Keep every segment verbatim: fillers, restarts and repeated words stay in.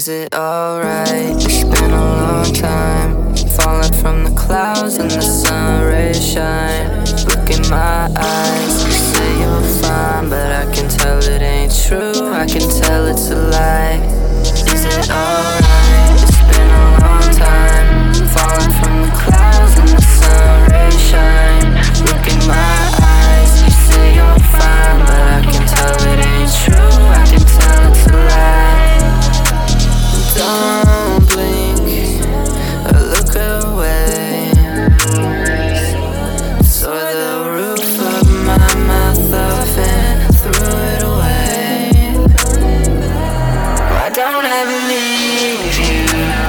Is it alright? It's been a long time, falling from the clouds and the sun rays shine. Look in my eyes, you say you're fine, but I can tell it ain't true, I can tell it's a lie. Is it alright? It's been a long time, falling from the clouds and the sun rays shine. Look in my eyes, you say you're fine, but I can tell it ain't true, I can tell it's a lie. Don't blink or look away. Tore the roof of my mouth off and threw it away. Why don't I believe you?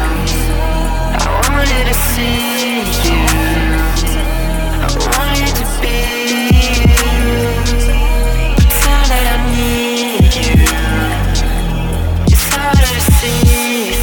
I wanted to see you, I wanted to be you. But now that I need you, it's harder to see.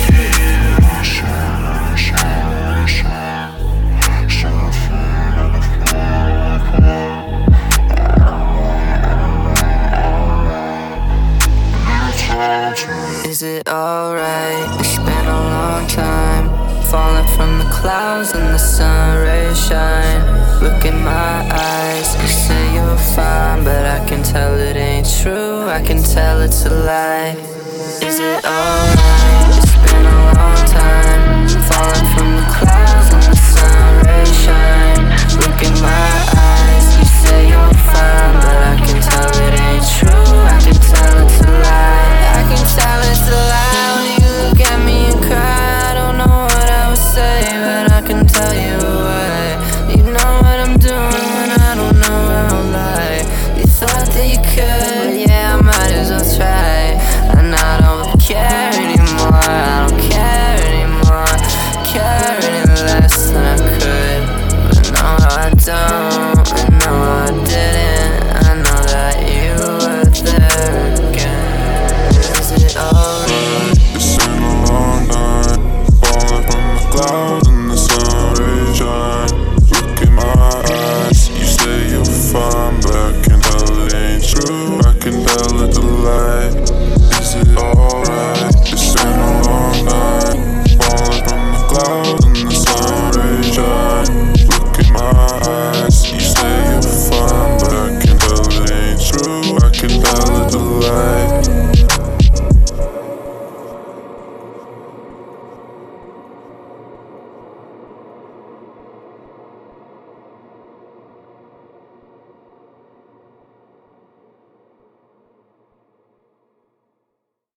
Is it alright? It's been a long time, falling from the clouds and the sun rays shine. Look in my eyes, you say you're fine, but I can tell it ain't true, I can tell it's a lie. Is it alright?